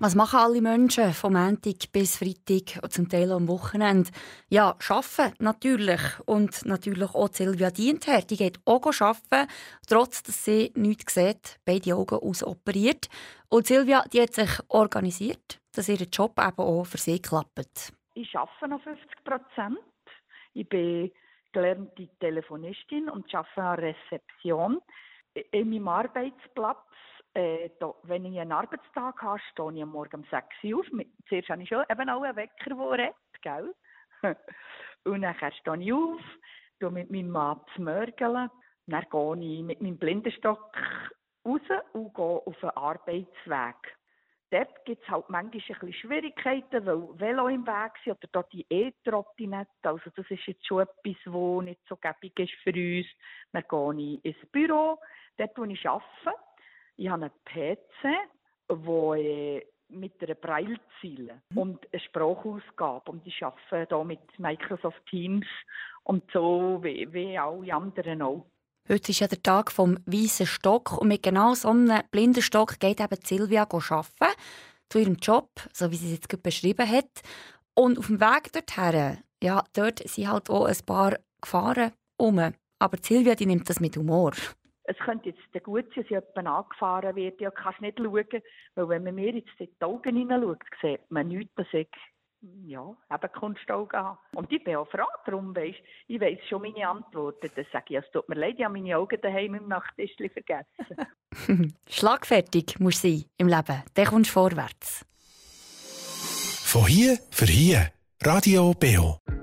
Was machen alle Menschen vom Montag bis Freitag und zum Teil am Wochenende? Ja, arbeiten natürlich. Und natürlich auch Silvia Dienther. Die geht auch arbeiten, trotz dass sie nichts sieht, beide Augen ausoperiert. Und Silvia, die hat sich organisiert, dass ihr Job eben auch für sie klappt. Ich arbeite noch 50%. Ich bin gelernte Telefonistin und arbeite an der Rezeption. In meinem Arbeitsplatz, wenn ich einen Arbeitstag habe, stehe ich am Morgen um 6 Uhr auf. Zuerst habe ich schon eben auch einen Wecker, der redet, gell? Und dann stehe ich auf, gehe mit meinem Mann zu mörgeln. Dann gehe ich mit meinem Blindenstock raus und gehe auf den Arbeitsweg. Dort gibt es halt manchmal ein bisschen Schwierigkeiten, weil Velo im Weg sind oder dort die E-Trottinette. Also das ist jetzt schon etwas, das nicht so gäbig ist für uns. Dann gehe ich ins Büro, dort wo ich arbeite. Ich habe einen PC, wo mit einer Braillezeile und eine Sprachausgabe. Und ich arbeite hier mit Microsoft Teams und so wie alle anderen auch. Heute ist ja der Tag vom weißen Stock und mit genau so einem blinden Stock geht eben Silvia arbeiten, zu ihrem Job, so wie sie es jetzt gerade beschrieben hat. Und auf dem Weg dorthin, ja, dort sind halt auch ein paar Gefahren rum. Aber Silvia, die nimmt das mit Humor. Es könnte jetzt gut sein, dass jemand angefahren wird. Ja, kannst nicht schauen, weil wenn man mir jetzt in die Augen hineinschaut, sieht man nichts, dass ich eben Kunstaugen habe. Und ich bin auch froh darum, ich weiss schon meine Antworten. Dann sage ich, es tut mir leid, ich habe meine Augen daheim im Nachttischchen vergessen. Schlagfertig musst du sein im Leben, dann kommst du vorwärts. Von hier für hier. Radio Beo.